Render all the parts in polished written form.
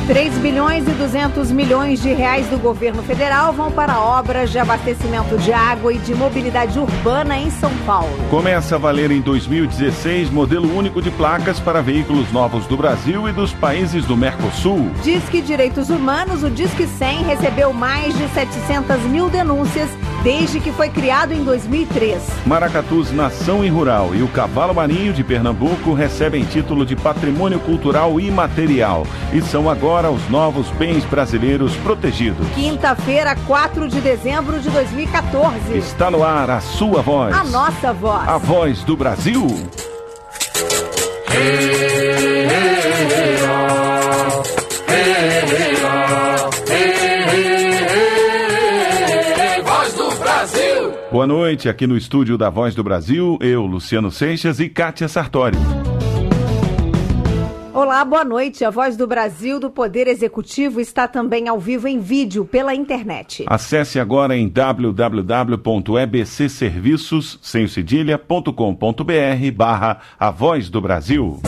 3 bilhões e 200 milhões de reais do governo federal vão para obras de abastecimento de água e de mobilidade urbana em São Paulo. Começa a valer em 2016 modelo único de placas para veículos novos do Brasil e dos países do Mercosul. Disque Direitos Humanos, o Disque 100 recebeu mais de 700 mil denúncias desde que foi criado em 2003. Maracatus Nação e Rural e o Cavalo Marinho de Pernambuco recebem título de Patrimônio Cultural Imaterial e são agora os novos bens brasileiros protegidos. Quinta-feira, 4 de dezembro de 2014. Está no ar a sua voz. A nossa voz. A voz do Brasil. Voz do Brasil. Boa noite, aqui no estúdio da Voz do Brasil, eu, Luciano Seixas e Kátia Sartori. Olá, boa noite. A Voz do Brasil do Poder Executivo está também ao vivo em vídeo pela internet. Acesse agora em www.ebcserviços.com.br/A Voz do Brasil.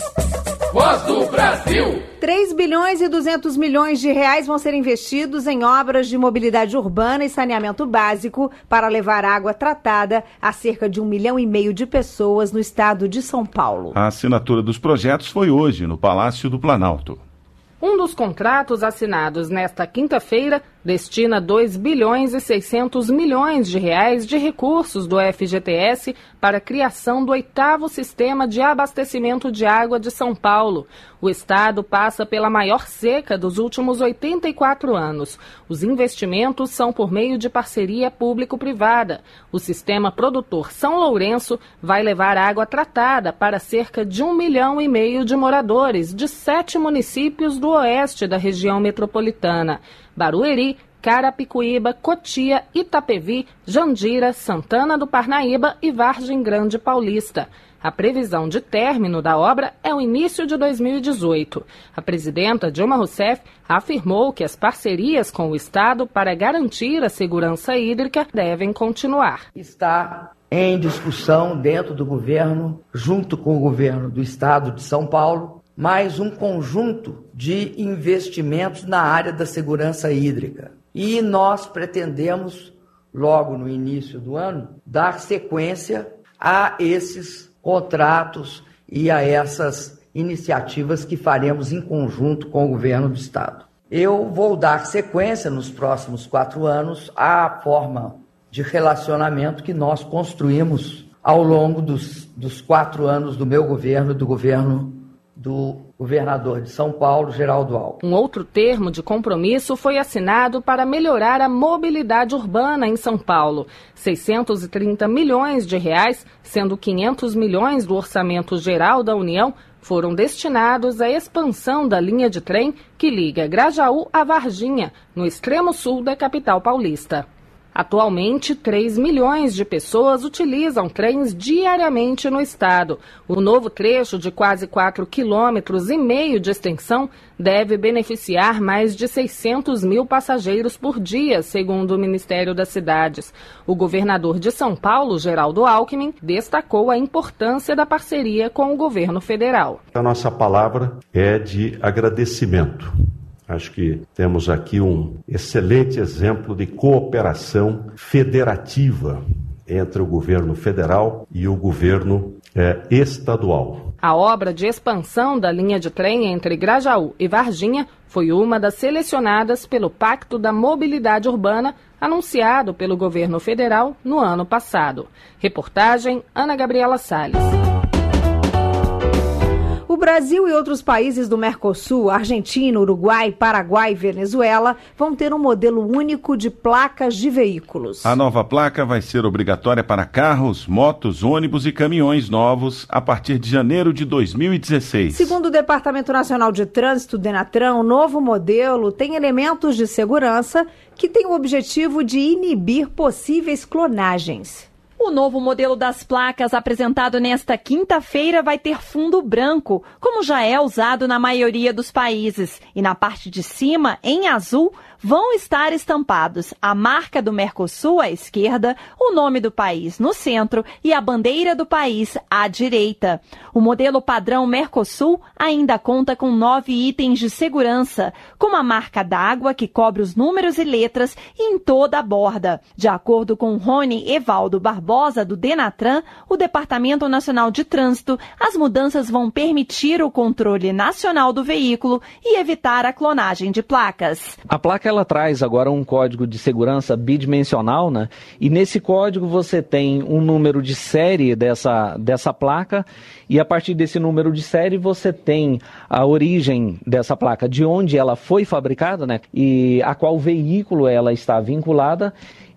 Voz do Brasil. 3 bilhões e 200 milhões de reais vão ser investidos em obras de mobilidade urbana e saneamento básico para levar água tratada a cerca de 1,5 milhão de pessoas no estado de São Paulo. A assinatura dos projetos foi hoje no Palácio do Planalto. Um dos contratos assinados nesta quinta-feira destina 2 bilhões e 600 milhões de reais de recursos do FGTS para a criação do 8º Sistema de Abastecimento de Água de São Paulo. O estado passa pela maior seca dos últimos 84 anos. Os investimentos são por meio de parceria público-privada. O sistema produtor São Lourenço vai levar água tratada para cerca de 1,5 milhão de moradores de 7 municípios do oeste da região metropolitana: Barueri, Carapicuíba, Cotia, Itapevi, Jandira, Santana do Parnaíba e Vargem Grande Paulista. A previsão de término da obra é o início de 2018. A presidenta Dilma Rousseff afirmou que as parcerias com o Estado para garantir a segurança hídrica devem continuar. Está em discussão dentro do governo, junto com o governo do Estado de São Paulo, mais um conjunto de investimentos na área da segurança hídrica. E nós pretendemos, logo no início do ano, dar sequência a esses contratos e a essas iniciativas que faremos em conjunto com o governo do Estado. Eu vou dar sequência nos próximos 4 anos à forma de relacionamento que nós construímos ao longo dos 4 anos do meu governo e do governo do governador de São Paulo, Geraldo Alckmin. Um outro termo de compromisso foi assinado para melhorar a mobilidade urbana em São Paulo. 630 milhões de reais, sendo 500 milhões do orçamento geral da União, foram destinados à expansão da linha de trem que liga Grajaú a Varginha, no extremo sul da capital paulista. Atualmente, 3 milhões de pessoas utilizam trens diariamente no estado. O novo trecho de quase 4,5 quilômetros de extensão deve beneficiar mais de 600 mil passageiros por dia, segundo o Ministério das Cidades. O governador de São Paulo, Geraldo Alckmin, destacou a importância da parceria com o governo federal. A nossa palavra é de agradecimento. Acho que temos aqui um excelente exemplo de cooperação federativa entre o governo federal e o governo estadual. A obra de expansão da linha de trem entre Grajaú e Varginha foi uma das selecionadas pelo Pacto da Mobilidade Urbana, anunciado pelo governo federal no ano passado. Reportagem Ana Gabriela Salles. O Brasil e outros países do Mercosul, Argentina, Uruguai, Paraguai e Venezuela, vão ter um modelo único de placas de veículos. A nova placa vai ser obrigatória para carros, motos, ônibus e caminhões novos a partir de janeiro de 2016. Segundo o Departamento Nacional de Trânsito, Denatran, o novo modelo tem elementos de segurança que têm o objetivo de inibir possíveis clonagens. O novo modelo das placas apresentado nesta quinta-feira vai ter fundo branco, como já é usado na maioria dos países. E na parte de cima, em azul, vão estar estampados a marca do Mercosul à esquerda, o nome do país no centro e a bandeira do país à direita. O modelo padrão Mercosul ainda conta com 9 itens de segurança, como a marca d'água que cobre os números e letras em toda a borda. De acordo com Rony Evaldo Barbosa, do Denatran, o Departamento Nacional de Trânsito, as mudanças vão permitir o controle nacional do veículo e evitar a clonagem de placas. A placa ela traz agora um código de segurança bidimensional, né? E nesse código você tem um número de série dessa placa e a partir desse número de série você tem a origem dessa placa, de onde ela foi fabricada, né? E a qual veículo ela está vinculada.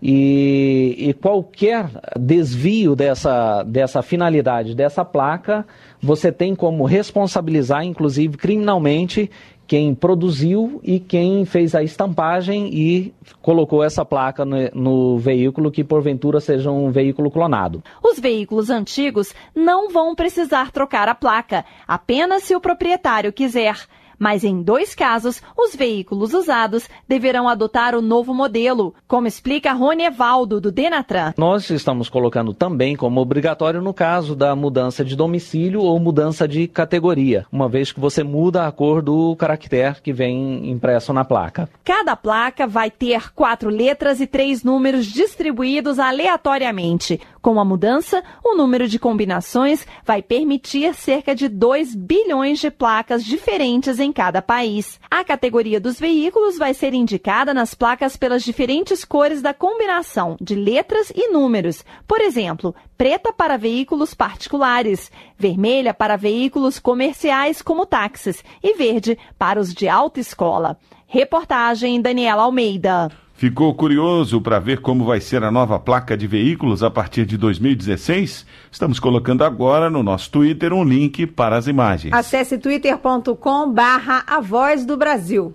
E qualquer desvio dessa finalidade dessa placa, você tem como responsabilizar, inclusive criminalmente, quem produziu e quem fez a estampagem e colocou essa placa no veículo que porventura seja um veículo clonado. Os veículos antigos não vão precisar trocar a placa, apenas se o proprietário quiser. Mas em 2 casos, os veículos usados deverão adotar o novo modelo, como explica Rony Evaldo, do Denatran. Nós estamos colocando também como obrigatório no caso da mudança de domicílio ou mudança de categoria, uma vez que você muda a cor do caractere que vem impresso na placa. Cada placa vai ter 4 letras e 3 números distribuídos aleatoriamente. Com a mudança, o número de combinações vai permitir cerca de 2 bilhões de placas diferentes em cada país. A categoria dos veículos vai ser indicada nas placas pelas diferentes cores da combinação de letras e números. Por exemplo, preta para veículos particulares, vermelha para veículos comerciais como táxis e verde para os de autoescola. Reportagem Daniela Almeida. Ficou curioso para ver como vai ser a nova placa de veículos a partir de 2016? Estamos colocando agora no nosso Twitter um link para as imagens. Acesse twitter.com/A Voz do Brasil.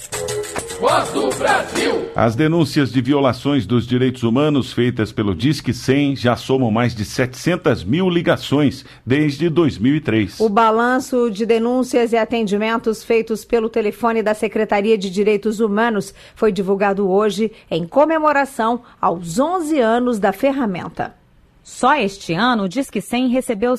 Voz do Brasil. As denúncias de violações dos direitos humanos feitas pelo Disque 100 já somam mais de 700 mil ligações desde 2003. O balanço de denúncias e atendimentos feitos pelo telefone da Secretaria de Direitos Humanos foi divulgado hoje em comemoração aos 11 anos da ferramenta. Só este ano, o Disque 100 recebeu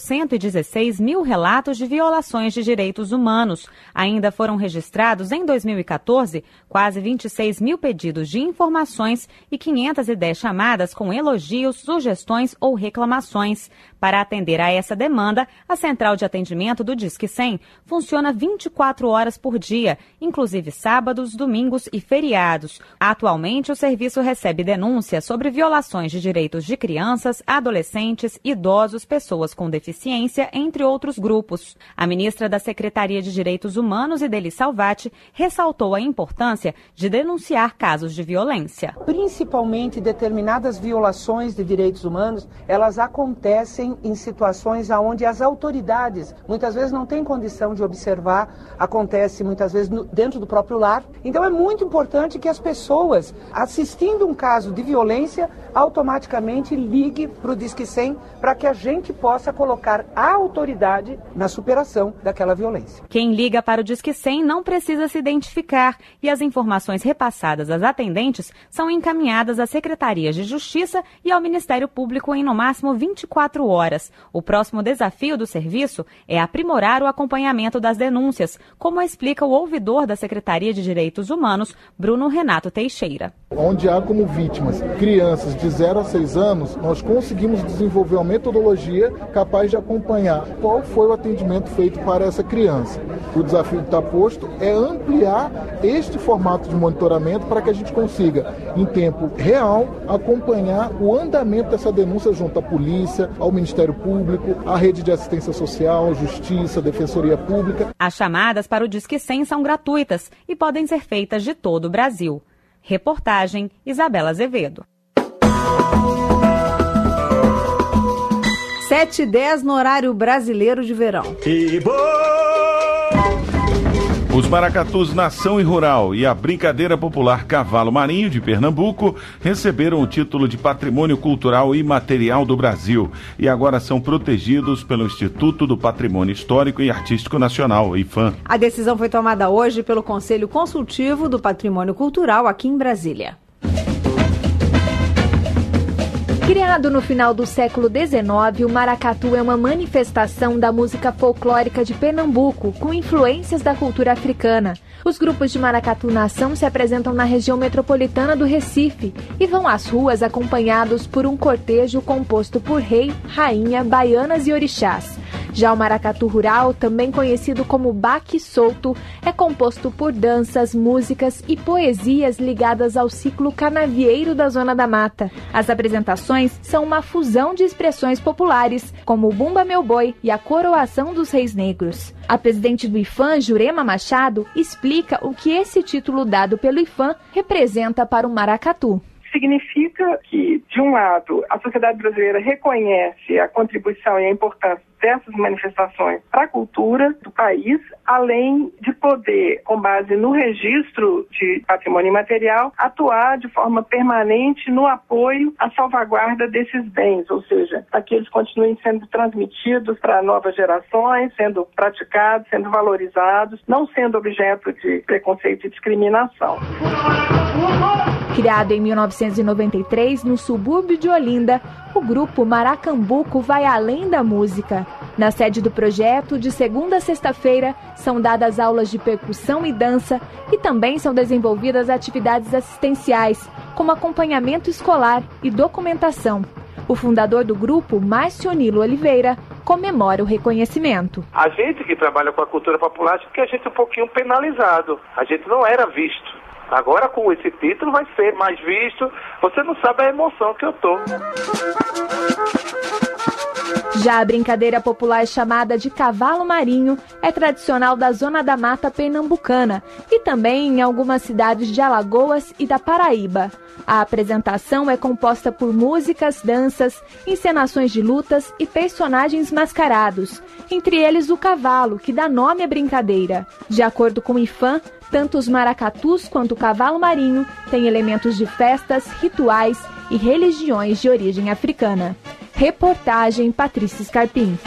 116 mil relatos de violações de direitos humanos. Ainda foram registrados, em 2014, quase 26 mil pedidos de informações e 510 chamadas com elogios, sugestões ou reclamações. Para atender a essa demanda, a central de atendimento do Disque 100 funciona 24 horas por dia, inclusive sábados, domingos e feriados. Atualmente, o serviço recebe denúncias sobre violações de direitos de crianças, adolescentes, idosos, pessoas com deficiência, entre outros grupos. A ministra da Secretaria de Direitos Humanos, Ideli Salvati, ressaltou a importância de denunciar casos de violência. Principalmente determinadas violações de direitos humanos, elas acontecem em situações onde as autoridades muitas vezes não têm condição de observar, acontece muitas vezes dentro do próprio lar. Então é muito importante que as pessoas, assistindo um caso de violência, automaticamente ligue para o Disque 100 para que a gente possa colocar a autoridade na superação daquela violência. Quem liga para o Disque 100 não precisa se identificar e as informações repassadas às atendentes são encaminhadas às Secretarias de Justiça e ao Ministério Público em no máximo 24 horas. O próximo desafio do serviço é aprimorar o acompanhamento das denúncias, como explica o ouvidor da Secretaria de Direitos Humanos, Bruno Renato Teixeira. Onde há como vítimas crianças de 0 a 6 anos, nós conseguimos desenvolver uma metodologia capaz de acompanhar qual foi o atendimento feito para essa criança. O desafio que está posto é ampliar este formato de monitoramento para que a gente consiga, em tempo real, acompanhar o andamento dessa denúncia junto à polícia, ao Ministério Público, à rede de assistência social, Justiça, Defensoria Pública. As chamadas para o Disque 100 são gratuitas e podem ser feitas de todo o Brasil. Reportagem Isabela Azevedo. 7h10 no horário brasileiro de verão. Os maracatus Nação e Rural e a brincadeira popular Cavalo Marinho de Pernambuco receberam o título de Patrimônio Cultural Imaterial do Brasil e agora são protegidos pelo Instituto do Patrimônio Histórico e Artístico Nacional, IPHAN. A decisão foi tomada hoje pelo Conselho Consultivo do Patrimônio Cultural aqui em Brasília. Criado no final do século XIX, o maracatu é uma manifestação da música folclórica de Pernambuco, com influências da cultura africana. Os grupos de maracatu nação se apresentam na região metropolitana do Recife e vão às ruas acompanhados por um cortejo composto por rei, rainha, baianas e orixás. Já o maracatu rural, também conhecido como baque solto, é composto por danças, músicas e poesias ligadas ao ciclo canavieiro da Zona da Mata. As apresentações são uma fusão de expressões populares, como o Bumba Meu Boi e a coroação dos Reis Negros. A presidente do IPHAN, Jurema Machado, explica o que esse título dado pelo IPHAN representa para o maracatu. Significa que, de um lado, a sociedade brasileira reconhece a contribuição e a importância dessas manifestações para a cultura do país, além de poder, com base no registro de patrimônio imaterial, atuar de forma permanente no apoio à salvaguarda desses bens, ou seja, para que eles continuem sendo transmitidos para novas gerações, sendo praticados, sendo valorizados, não sendo objeto de preconceito e discriminação. Criado em 1993 no subúrbio de Olinda, o grupo Maracambuco vai além da música. Na sede do projeto, de segunda a sexta-feira, são dadas aulas de percussão e dança e também são desenvolvidas atividades assistenciais, como acompanhamento escolar e documentação. O fundador do grupo, Márcio Nilo Oliveira, comemora o reconhecimento. A gente que trabalha com a cultura popular, acha que a gente é um pouquinho penalizado. A gente não era visto. Agora, com esse título, vai ser mais visto. Você não sabe a emoção que eu tô. Já a brincadeira popular chamada de Cavalo Marinho é tradicional da Zona da Mata pernambucana e também em algumas cidades de Alagoas e da Paraíba. A apresentação é composta por músicas, danças, encenações de lutas e personagens mascarados, entre eles o cavalo, que dá nome à brincadeira. De acordo com o IPHAN, tanto os maracatus quanto o cavalo marinho têm elementos de festas, rituais e religiões de origem africana. Reportagem Patrícia Scarpim.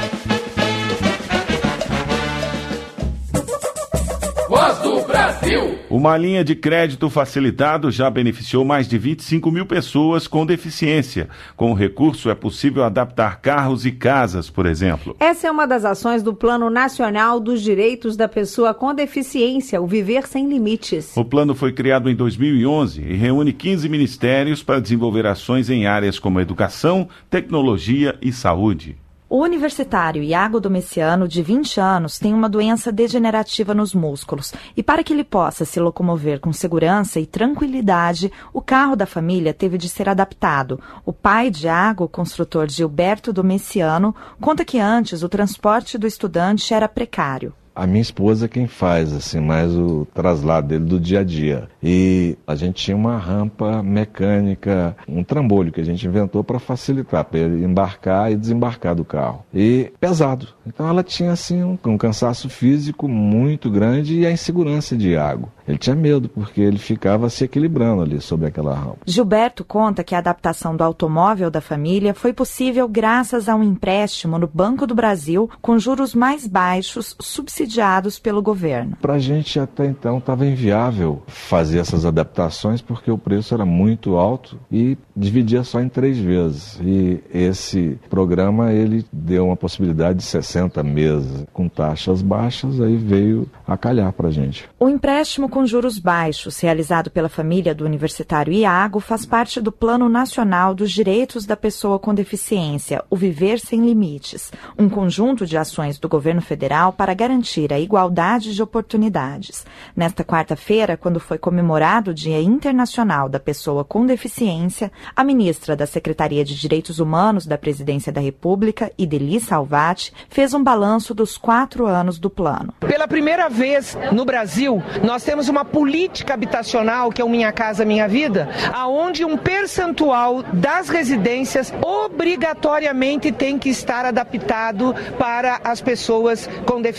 Voz do Brasil. Uma linha de crédito facilitado já beneficiou mais de 25 mil pessoas com deficiência. Com o recurso é possível adaptar carros e casas, por exemplo. Essa é uma das ações do Plano Nacional dos Direitos da Pessoa com Deficiência, o Viver Sem Limites. O plano foi criado em 2011 e reúne 15 ministérios para desenvolver ações em áreas como educação, tecnologia e saúde. O universitário Iago Domiciano, de 20 anos, tem uma doença degenerativa nos músculos e para que ele possa se locomover com segurança e tranquilidade, o carro da família teve de ser adaptado. O pai de Iago, o construtor Gilberto Domiciano, conta que antes o transporte do estudante era precário. A minha esposa é quem faz, assim, mais o traslado dele do dia a dia. E a gente tinha uma rampa mecânica, um trambolho que a gente inventou para facilitar, para ele embarcar e desembarcar do carro. E pesado. Então ela tinha, assim, um cansaço físico muito grande e a insegurança de Iago. Ele tinha medo, porque ele ficava se equilibrando ali sobre aquela rampa. Gilberto conta que a adaptação do automóvel da família foi possível graças a um empréstimo no Banco do Brasil com juros mais baixos, subsidiados pelo governo. Para a gente até então estava inviável fazer essas adaptações porque o preço era muito alto e dividia só em 3 vezes. E esse programa ele deu uma possibilidade de 60 meses com taxas baixas, aí veio a calhar para a gente. O empréstimo com juros baixos, realizado pela família do universitário Iago, faz parte do Plano Nacional dos Direitos da Pessoa com Deficiência, o Viver Sem Limites, um conjunto de ações do governo federal para garantir a igualdade de oportunidades. Nesta quarta-feira, quando foi comemorado o Dia Internacional da Pessoa com Deficiência, a ministra da Secretaria de Direitos Humanos da Presidência da República, Idely Salvati, fez um balanço dos 4 anos do plano. Pela primeira vez no Brasil, nós temos uma política habitacional, que é o Minha Casa Minha Vida, aonde um percentual das residências obrigatoriamente tem que estar adaptado para as pessoas com deficiências.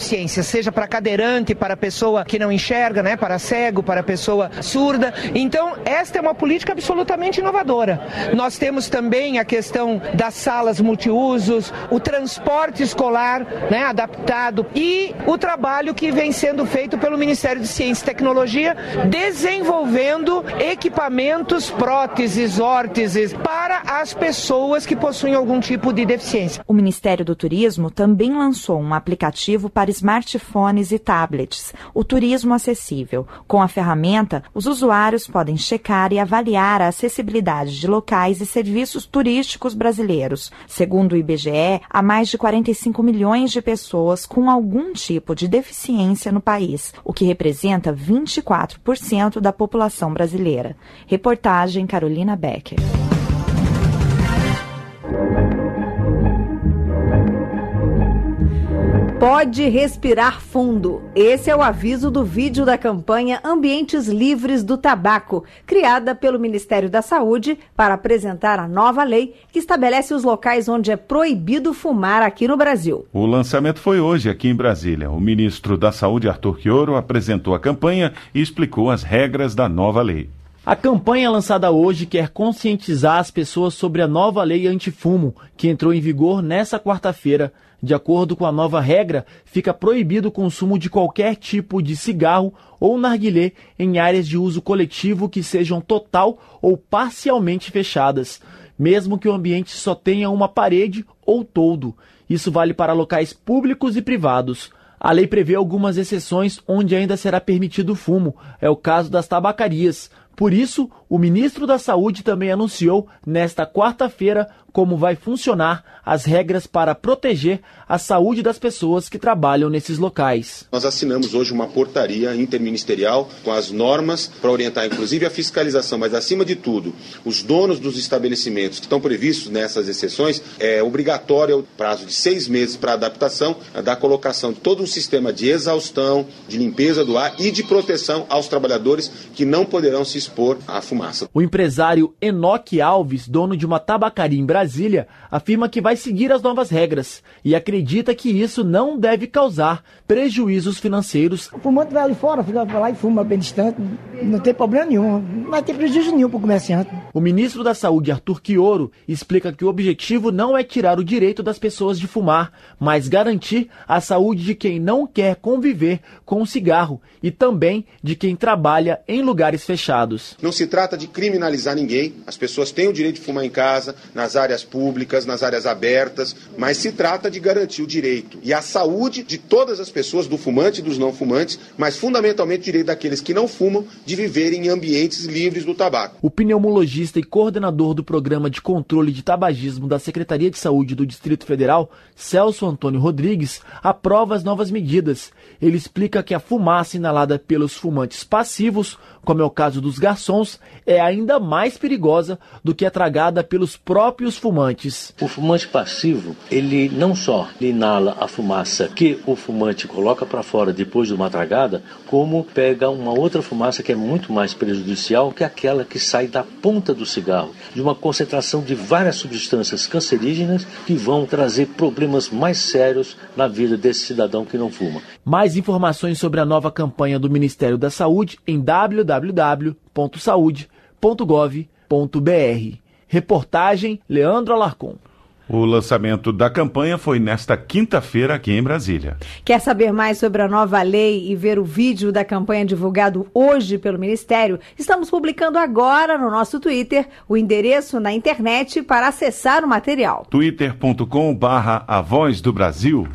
seja para cadeirante, para pessoa que não enxerga, né, para cego, para pessoa surda. Então, esta é uma política absolutamente inovadora. Nós temos também a questão das salas multiusos, o transporte escolar, né, adaptado, e o trabalho que vem sendo feito pelo Ministério de Ciência e Tecnologia, desenvolvendo equipamentos, próteses, órteses para as pessoas que possuem algum tipo de deficiência. O Ministério do Turismo também lançou um aplicativo para smartphones e tablets, o Turismo Acessível. Com a ferramenta, os usuários podem checar e avaliar a acessibilidade de locais e serviços turísticos brasileiros. Segundo o IBGE, há mais de 45 milhões de pessoas com algum tipo de deficiência no país, o que representa 24% da população brasileira. Reportagem Carolina Becker. Pode respirar fundo. Esse é o aviso do vídeo da campanha Ambientes Livres do Tabaco, criada pelo Ministério da Saúde para apresentar a nova lei que estabelece os locais onde é proibido fumar aqui no Brasil. O lançamento foi hoje aqui em Brasília. O ministro da Saúde, Arthur Quioro, apresentou a campanha e explicou as regras da nova lei. A campanha lançada hoje quer conscientizar as pessoas sobre a nova lei antifumo, que entrou em vigor nesta quarta-feira. De acordo com a nova regra, fica proibido o consumo de qualquer tipo de cigarro ou narguilé em áreas de uso coletivo que sejam total ou parcialmente fechadas, mesmo que o ambiente só tenha uma parede ou toldo. Isso vale para locais públicos e privados. A lei prevê algumas exceções onde ainda será permitido o fumo. É o caso das tabacarias. Por isso, o ministro da Saúde também anunciou nesta quarta-feira como vai funcionar as regras para proteger a saúde das pessoas que trabalham nesses locais. Nós assinamos hoje uma portaria interministerial com as normas para orientar inclusive a fiscalização, mas acima de tudo, os donos dos estabelecimentos que estão previstos nessas exceções, é obrigatório o prazo de 6 meses para adaptação da colocação de todo um sistema de exaustão, de limpeza do ar e de proteção aos trabalhadores que não poderão se expor à fumaça. O empresário Enoque Alves, dono de uma tabacaria em Brasília, afirma que vai seguir as novas regras e acredita que isso não deve causar prejuízos financeiros. O fumante vai ali fora, fica lá e fuma bem distante, não tem problema nenhum, não vai ter prejuízo nenhum para o comerciante. O ministro da Saúde, Arthur Quioro, explica que o objetivo não é tirar o direito das pessoas de fumar, mas garantir a saúde de quem não quer conviver com o cigarro e também de quem trabalha em lugares fechados. Não se trata de criminalizar ninguém, as pessoas têm o direito de fumar em casa, nas áreas públicas, nas áreas abertas, mas se trata de garantir o direito e a saúde de todas as pessoas, do fumante e dos não fumantes, mas fundamentalmente o direito daqueles que não fumam de viverem em ambientes livres do tabaco. O pneumologista e coordenador do Programa de Controle de Tabagismo da Secretaria de Saúde do Distrito Federal, Celso Antônio Rodrigues, aprova as novas medidas. Ele explica que a fumaça inalada pelos fumantes passivos, como é o caso dos garçons, é ainda mais perigosa do que a tragada pelos próprios fumantes. O fumante passivo, ele não só inala a fumaça que o fumante coloca para fora depois de uma tragada, como pega uma outra fumaça que é muito mais prejudicial, que é aquela que sai da ponta do cigarro, de uma concentração de várias substâncias cancerígenas que vão trazer problemas mais sérios na vida desse cidadão que não fuma. Mais informações sobre a nova campanha do Ministério da Saúde em www.saude.gov.br. Reportagem Leandro Alarcon. O lançamento da campanha foi nesta quinta-feira aqui em Brasília. Quer saber mais sobre a nova lei e ver o vídeo da campanha divulgado hoje pelo Ministério? Estamos publicando agora no nosso Twitter o endereço na internet para acessar o material. twitter.com/A Voz do Brasil.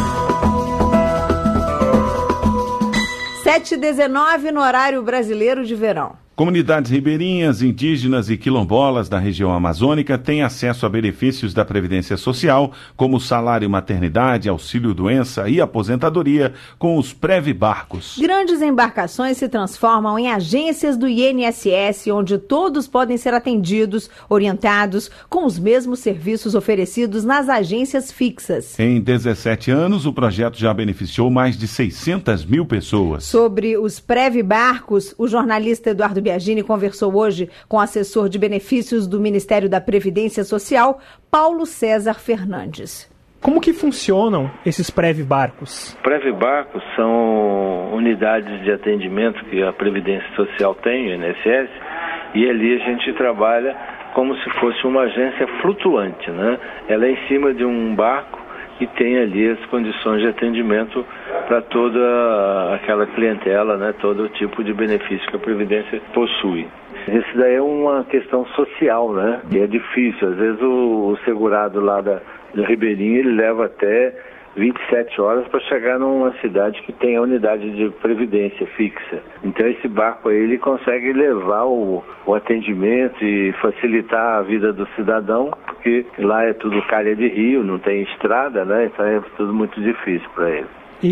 7h19 no horário brasileiro de verão. Comunidades ribeirinhas, indígenas e quilombolas da região amazônica têm acesso a benefícios da Previdência Social, como salário maternidade, auxílio-doença e aposentadoria, com os Previbarcos. Grandes embarcações se transformam em agências do INSS, onde todos podem ser atendidos, orientados, com os mesmos serviços oferecidos nas agências fixas. Em 17 anos, o projeto já beneficiou mais de 600 mil pessoas. Sobre os Previbarcos, o jornalista Eduardo Biagini conversou hoje com o assessor de benefícios do Ministério da Previdência Social, Paulo César Fernandes. Como que funcionam esses Prev-barcos? Prev-barcos são unidades de atendimento que a Previdência Social tem, o INSS, e ali a gente trabalha como se fosse uma agência flutuante, né? Ela é em cima de um barco e tem ali as condições de atendimento para toda aquela clientela, né? Todo tipo de benefício que a Previdência possui. Isso daí é uma questão social, né? E é difícil. Às vezes o segurado lá do Ribeirinho, ele leva até 27 horas para chegar numa cidade que tem a unidade de previdência fixa. Então esse barco aí, ele consegue levar o atendimento e facilitar a vida do cidadão, porque lá é tudo calha de rio, não tem estrada, né? Então é tudo muito difícil para ele.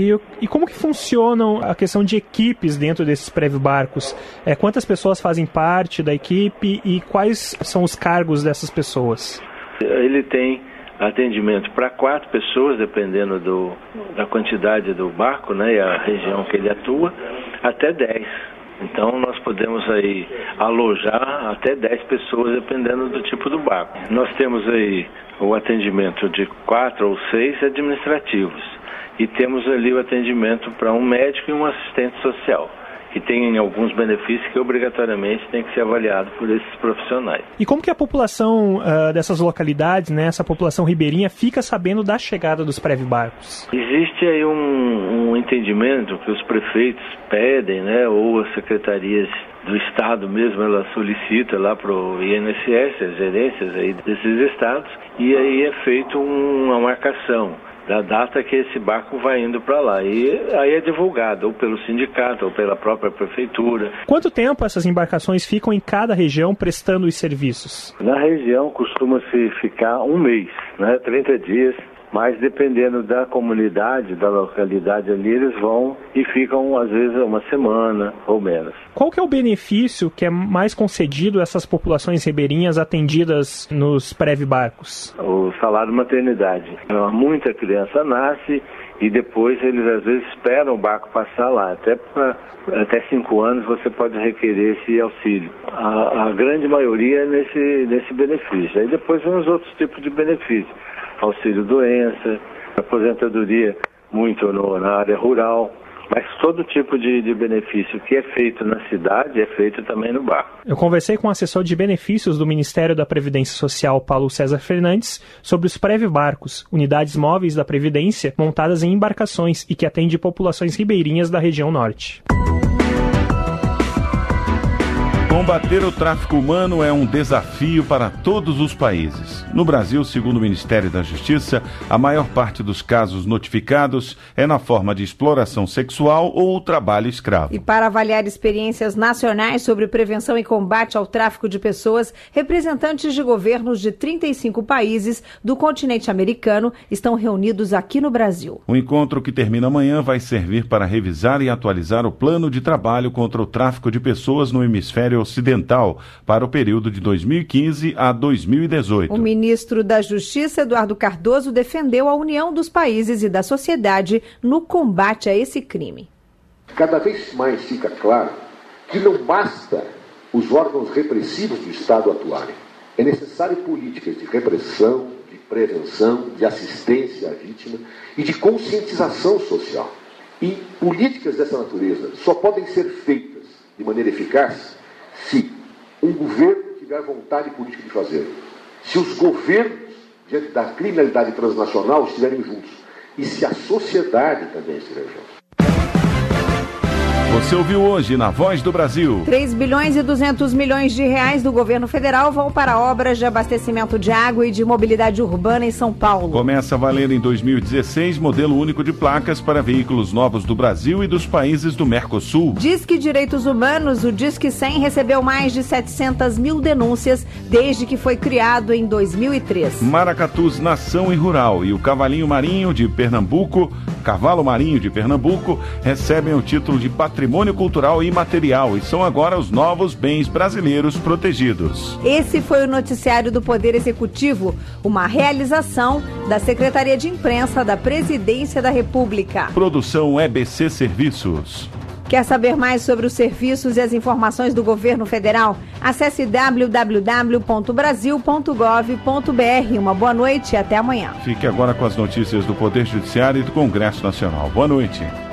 E como que funcionam a questão de equipes dentro desses Prev-barcos? Quantas pessoas fazem parte da equipe e quais são os cargos dessas pessoas? Ele tem atendimento para 4 pessoas, dependendo da quantidade do barco, né, e a região que ele atua, até 10. Então nós podemos aí alojar até 10 pessoas, dependendo do tipo do barco. Nós temos aí o atendimento de 4 ou 6 administrativos. E temos ali o atendimento para um médico e um assistente social, que tem alguns benefícios que obrigatoriamente tem que ser avaliado por esses profissionais. E como que a população dessas localidades, né, essa população ribeirinha, fica sabendo da chegada dos Prev-barcos? Existe aí um entendimento que os prefeitos pedem, né, ou as secretarias do Estado mesmo, ela solicita lá para o INSS, as gerências aí desses estados, e aí é feito uma marcação da data que esse barco vai indo para lá. E aí é divulgado, ou pelo sindicato, ou pela própria prefeitura. Quanto tempo essas embarcações ficam em cada região prestando os serviços? Na região costuma-se ficar um mês, né, 30 dias, mas dependendo da comunidade, da localidade ali, eles vão e ficam às vezes uma semana ou menos. Qual que é o benefício que é mais concedido a essas populações ribeirinhas atendidas nos Prev-barcos? O salário maternidade. Muita criança nasce e depois eles às vezes esperam o barco passar lá. Até 5 anos você pode requerer esse auxílio. A grande maioria é nesse benefício. Aí depois vem os outros tipos de benefícios. Auxílio doença, aposentadoria muito na área rural, mas todo tipo de benefício que é feito na cidade é feito também no barco. Eu conversei com o assessor de benefícios do Ministério da Previdência Social, Paulo César Fernandes, sobre os Prev-barcos, unidades móveis da Previdência montadas em embarcações e que atende populações ribeirinhas da região norte. Combater o tráfico humano é um desafio para todos os países. No Brasil, segundo o Ministério da Justiça, a maior parte dos casos notificados é na forma de exploração sexual ou trabalho escravo. E para avaliar experiências nacionais sobre prevenção e combate ao tráfico de pessoas, representantes de governos de 35 países do continente americano estão reunidos aqui no Brasil. O encontro, que termina amanhã, vai servir para revisar e atualizar o plano de trabalho contra o tráfico de pessoas no hemisfério ocidental para o período de 2015 a 2018. O ministro da Justiça, Eduardo Cardoso, defendeu a união dos países e da sociedade no combate a esse crime. Cada vez mais fica claro que não basta os órgãos repressivos do Estado atuarem. É necessário políticas de repressão, de prevenção, de assistência à vítima e de conscientização social. E políticas dessa natureza só podem ser feitas de maneira eficaz se um governo tiver vontade política de fazer, se os governos, diante da criminalidade transnacional, estiverem juntos e se a sociedade também estiver junto. Você ouviu hoje na Voz do Brasil. 3 bilhões e 200 milhões de reais do governo federal vão para obras de abastecimento de água e de mobilidade urbana em São Paulo. Começa a valer em 2016 modelo único de placas para veículos novos do Brasil e dos países do Mercosul. Disque Direitos Humanos, o Disque 100 recebeu mais de 700 mil denúncias desde que foi criado em 2003. Maracatus Nação e Rural e o Cavalo Marinho de Pernambuco recebem o título de Patrimônio Cultural Imaterial e são agora os novos bens brasileiros protegidos. Esse foi o noticiário do Poder Executivo, uma realização da Secretaria de Imprensa da Presidência da República. Produção EBC Serviços. Quer saber mais sobre os serviços e as informações do governo federal? Acesse www.brasil.gov.br. Uma boa noite e até amanhã. Fique agora com as notícias do Poder Judiciário e do Congresso Nacional. Boa noite.